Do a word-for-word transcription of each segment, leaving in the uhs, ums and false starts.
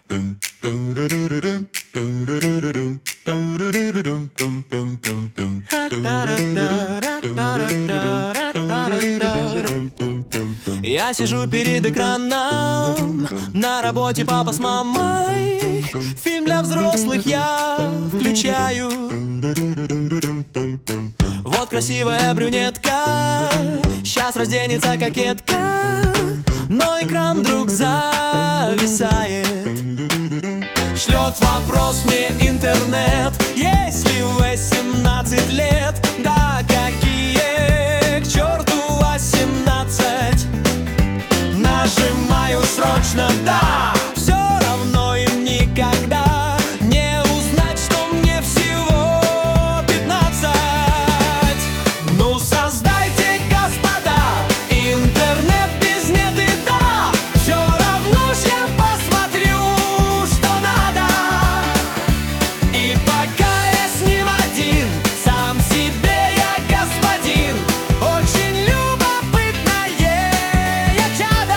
Я сижу перед экраном, на работе папа с мамой. Фильм для взрослых я включаю. Вот красивая брюнетка, сейчас разденется кокетка, но экран вдруг зависает. Шлет вопрос мне интернет: есть ли восемнадцать лет? Да какие, к черту восемнадцать? Нажимаю срочно «да», все равно им никогда не узнать, что мне всего пятнадцать. Ну создайте, господа, интернет без нет и да, все равно ж я посмотрю, что надо. И пока я с ним один, сам себе я господин, очень любопытное я чадо.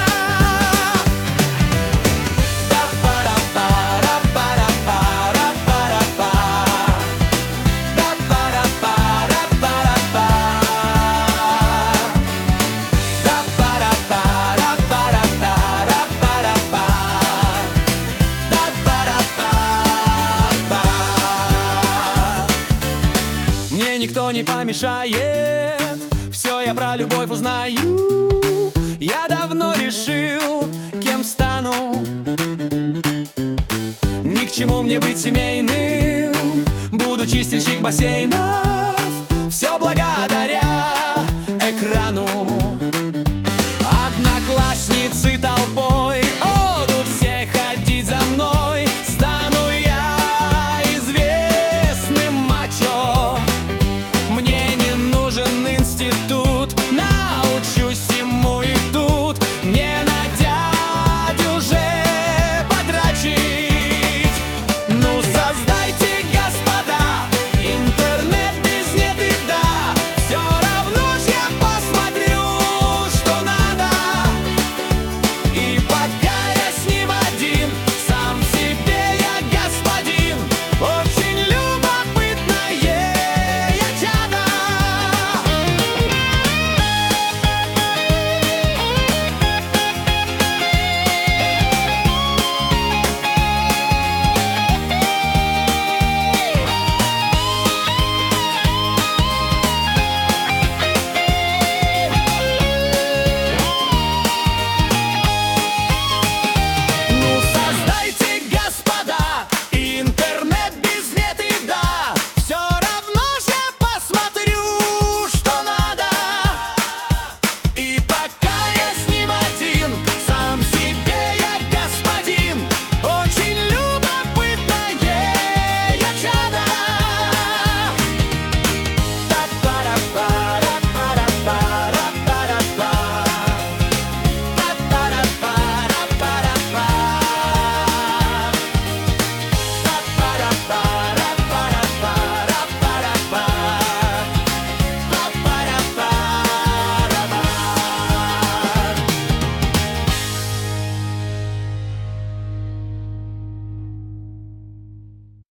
Мне никто не помешает, все я про любовь узнаю. Я давно решил, кем стану. Ни к чему мне быть семейным, буду чистильщик бассейнов. Все благодаря